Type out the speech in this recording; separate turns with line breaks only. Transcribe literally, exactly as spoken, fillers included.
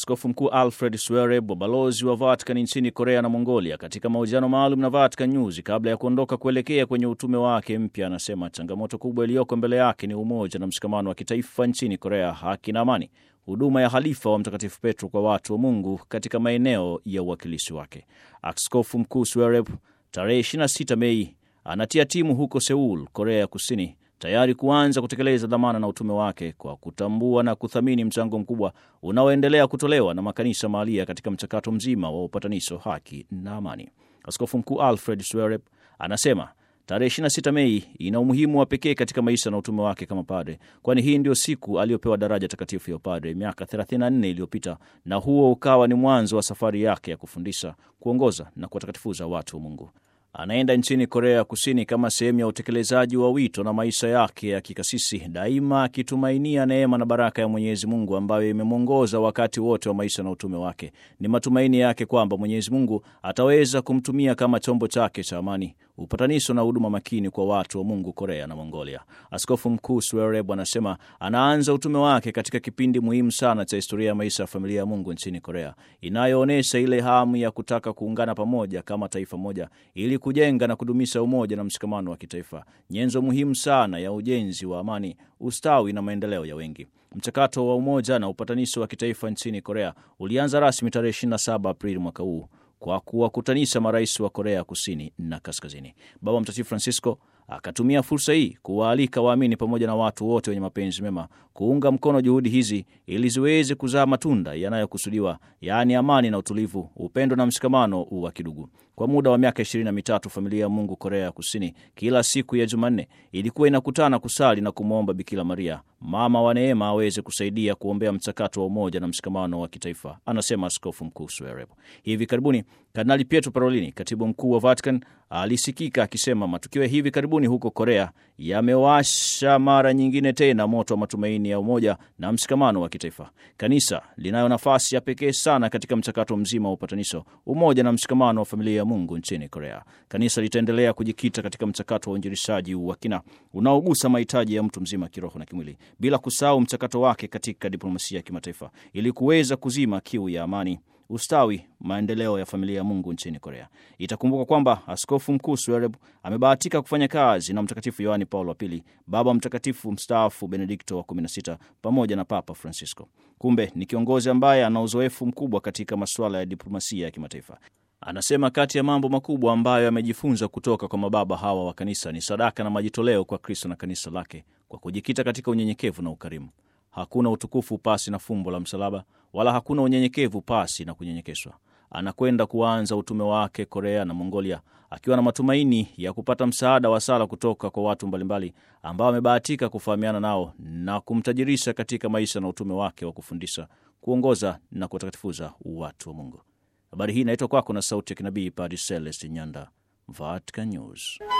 Askofu Mkuu Alfred Swereb, balozi wa Vatican nchini Korea na Mongolia, katika mahojiano maalum na Vatican News kabla ya kuondoka kuelekea kwenye utume wake mpya, anasema changamoto kubwa iliyoko mbele yake ni umoja na mshikamano wa kitaifa nchini Korea, haki na amani, huduma ya halifa wa Mtakatifu Petro kwa watu wa Mungu katika maeneo ya uwakilishi wake. Askofu Mkuu Swereb tarehe ishirini na sita Mei anatia timu huko Seoul, Korea ya Kusini, tayari kuanza kutekeleza dhamana na utume wake kwa kutambua na kuthamini mchango mkubwa unaoendelea kutolewa na makanisa mahalia katika mchakato mzima wa upatanisho, haki na amani. Askofu Mkuu Alfred Swereb anasema tarehe ishirini na sita Mei ina umuhimu wa pekee katika maisha na utume wake kama padre, kwani hii ndio siku aliyopewa daraja takatifu ya padre miaka thelathini na nne iliyopita, na huo ukawa ni mwanzo wa safari yake ya kufundisha, kuongoza na kuwatakatifuza watu wa Mungu. Anaenda nchini Korea ya Kusini kama sehemu ya utekelezaji wa wito na maisha yake ya kikasisi, daima akitumainia neema na baraka ya Mwenyezi Mungu ambayo imemwongoza wakati wote wa maisha na utume wake. Ni matumaini yake kwamba Mwenyezi Mungu ataweza kumtumia kama chombo chake cha amani, upatanisho na huduma makini kwa watu wa Mungu Korea na Mongolia. Askofu Mkuu Swereb anasema anaanza utume wake katika kipindi muhimu sana cha historia ya maisha ya familia ya Mungu nchini Korea, inayoonyesha ile hamu ya kutaka kuungana pamoja kama taifa moja ili kujenga na kudumisha umoja na mshikamano wa kitaifa, nyenzo muhimu sana ya ujenzi wa amani, ustawi na maendeleo ya wengi. Mchakato wa umoja na upatanisho wa kitaifa nchini Korea ulianza rasmi tarehe ishirini na saba Aprili mwaka huu kwa kuwakutanisha marais wa Korea Kusini na Kaskazini. Baba Mtakatifu Francisco akatumia fursa hii kuwaalika waamini pamoja na watu wote wenye mapenzi mema kuunga mkono juhudi hizi ili ziweze kuzaa matunda yanayokusudiwa, yaani amani na utulivu, upendo na mshikamano wa kidugu. Kwa muda wa miaka ishirini na mitatu familia ya Mungu Korea ya Kusini kila siku ya Jumanne ilikuwa inakutana kusali na kumwomba Bikira Maria, mama wa neema, aweze kusaidia kuombea mchakato wa umoja na mshikamano wa kitaifa, anasema Askofu Mkuu Swereb. Hivi karibuni Kardinali Pietro Parolin, katibu mkuu wa Vatican, alisikika akisema matukio hivi karibuni huko Korea yamewasha mara nyingine tena moto wa matumaini ya umoja na mshikamano wa kitaifa. Kanisa linayo nafasi ya pekee sana katika mchakato mzima wa upatanisho, umoja na mshikamano wa familia ya Mungu nchini Korea. Kanisa litaendelea kujikita katika mchakato wa uinjilishaji wa kina unaogusa mahitaji ya mtu mzima kiroho na kimwili, bila kusahau mchakato wake katika diplomasia ya kimataifa ili kuweza kuzima kiu ya amani, ustawi, maendeleo ya familia ya Mungu nchini Korea. Itakumbuka kwamba Askofu Mkuu Swereb amebahatika kufanya kazi na Mtakatifu Yohane Paulo wa Pili, Baba Mtakatifu mstaafu Benedikto wa kumi na sita pamoja na Papa Francisco. Kumbe ni kiongozi ambaye ana uzoefu mkubwa katika masuala ya diplomasia ya kimataifa. Anasema kati ya mambo makubwa ambayo amejifunza kutoka kwa mababa hawa wa kanisa ni sadaka na majitoleo kwa Kristo na kanisa lake, kwa kujikita katika unyenyekevu na ukarimu. Hakuna utukufu pasi na fumbo la msalaba, wala hakuna unyenyekevu pasi na kunyenyekeshwa. Anakwenda kuanza utume wake Korea na Mongolia akiwa na matumaini ya kupata msaada wa sala kutoka kwa watu mbalimbali ambao amebahatika kufahamiana nao na kumtajirisha katika maisha na utume wake wa kufundisha, kuongoza na kuwatakatifuza watu wa Mungu. Habari hii inaitwa kwako na sauti ya kinabii Padre Celeste Nyanda, Vatican News.